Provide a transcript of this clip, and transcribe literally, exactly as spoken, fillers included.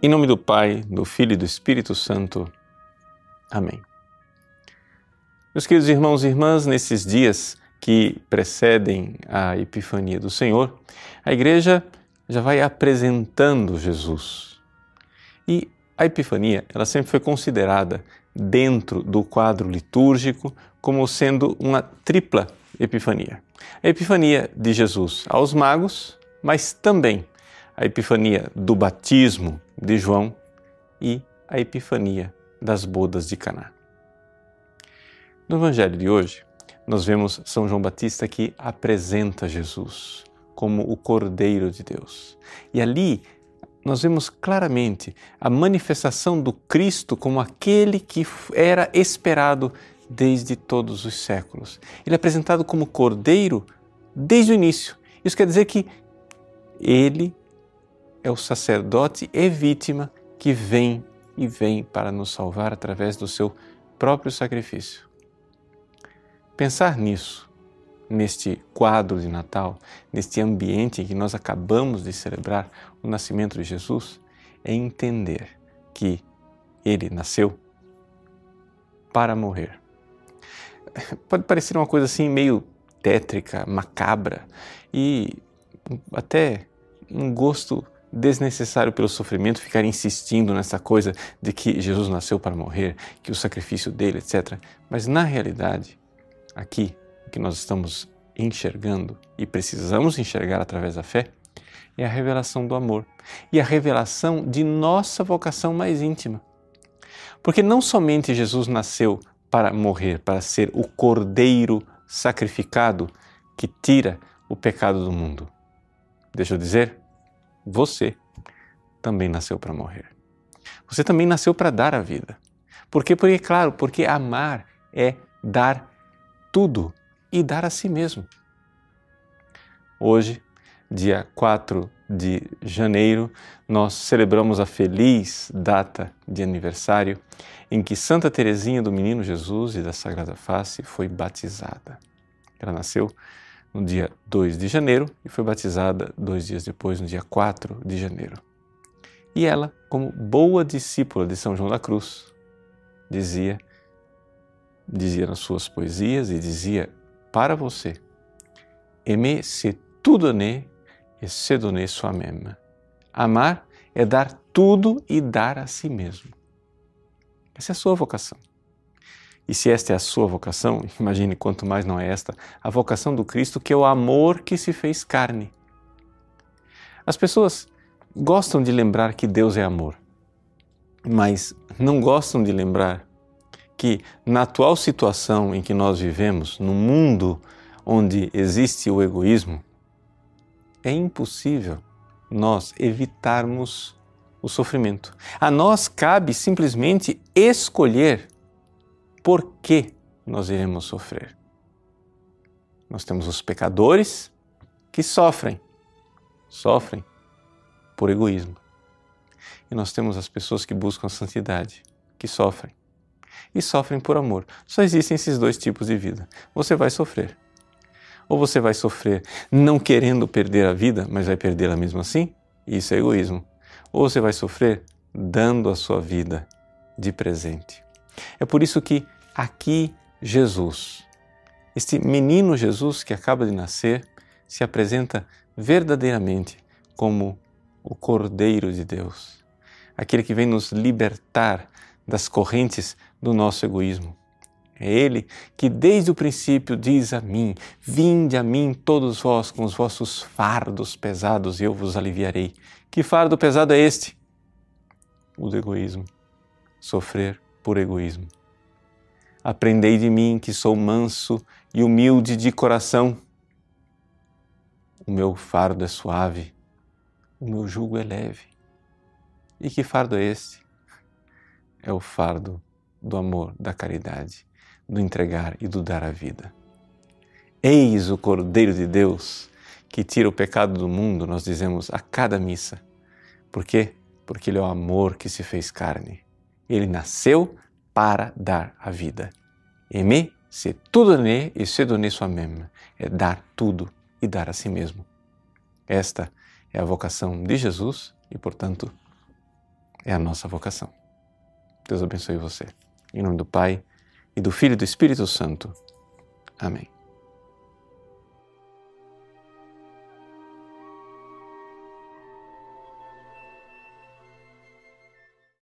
Em nome do Pai, do Filho e do Espírito Santo. Amém. Meus queridos irmãos e irmãs, nesses dias que precedem a Epifania do Senhor, a Igreja já vai apresentando Jesus. E a Epifania, ela sempre foi considerada dentro do quadro litúrgico como sendo uma tripla Epifania. A Epifania de Jesus aos magos, mas também a Epifania do batismo de João e a Epifania das bodas de Caná. No Evangelho de hoje, nós vemos São João Batista que apresenta Jesus como o Cordeiro de Deus. E ali nós vemos claramente a manifestação do Cristo como aquele que era esperado desde todos os séculos. Ele é apresentado como Cordeiro desde o início. Isso quer dizer que ele é o sacerdote e vítima que vem e vem para nos salvar através do seu próprio sacrifício. Pensar nisso, neste quadro de Natal, neste ambiente em que nós acabamos de celebrar o nascimento de Jesus, é entender que ele nasceu para morrer. Pode parecer uma coisa assim meio tétrica, macabra e até um gosto desnecessário pelo sofrimento, ficar insistindo nessa coisa de que Jesus nasceu para morrer, que o sacrifício dele, etcétera. Mas na realidade, aqui, o que nós estamos enxergando e precisamos enxergar através da fé é a revelação do amor e a revelação de nossa vocação mais íntima. Porque não somente Jesus nasceu para morrer, para ser o Cordeiro sacrificado que tira o pecado do mundo. Deixa eu dizer, você também nasceu para morrer. Você também nasceu para dar a vida. Por quê? Porque, claro, porque amar é dar tudo e dar a si mesmo. Hoje, dia quatro de janeiro, nós celebramos a feliz data de aniversário em que Santa Teresinha do Menino Jesus e da Sagrada Face foi batizada. Ela nasceu no dia dois de janeiro e foi batizada dois dias depois, no dia quatro de janeiro. E ela, como boa discípula de São João da Cruz, dizia, dizia nas suas poesias e dizia para você: aimer c'est tout donner et se donner soi-même. Amar é dar tudo e dar a si mesmo. Essa é a sua vocação. E se esta é a sua vocação, imagine quanto mais não é esta, a vocação do Cristo, que é o amor que se fez carne. As pessoas gostam de lembrar que Deus é amor, mas não gostam de lembrar que na atual situação em que nós vivemos, no mundo onde existe o egoísmo, é impossível nós evitarmos o sofrimento. A nós cabe simplesmente escolher por que nós iremos sofrer. Nós temos os pecadores que sofrem, sofrem por egoísmo. E nós temos as pessoas que buscam a santidade, que sofrem. E sofrem por amor. Só existem esses dois tipos de vida. Você vai sofrer. Ou você vai sofrer não querendo perder a vida, mas vai perdê-la mesmo assim, isso é egoísmo. Ou você vai sofrer dando a sua vida de presente. É por isso que aqui Jesus, este menino Jesus que acaba de nascer, se apresenta verdadeiramente como o Cordeiro de Deus, aquele que vem nos libertar das correntes do nosso egoísmo. É Ele que desde o princípio diz a mim: vinde a mim todos vós com os vossos fardos pesados e eu vos aliviarei. Que fardo pesado é este? O do egoísmo. Sofrer por egoísmo. Aprendei de mim que sou manso e humilde de coração. O meu fardo é suave, o meu jugo é leve. E que fardo é este? É o fardo do amor, da caridade, do entregar e do dar a vida. Eis o Cordeiro de Deus que tira o pecado do mundo, nós dizemos a cada missa. Por quê? Porque Ele é o amor que se fez carne. Ele nasceu para dar a vida. Aimer, c'est tout donner et se donner soi-même. É dar tudo e dar a si mesmo. Esta é a vocação de Jesus e, portanto, é a nossa vocação. Deus abençoe você. Em nome do Pai, e do Filho e do Espírito Santo. Amém.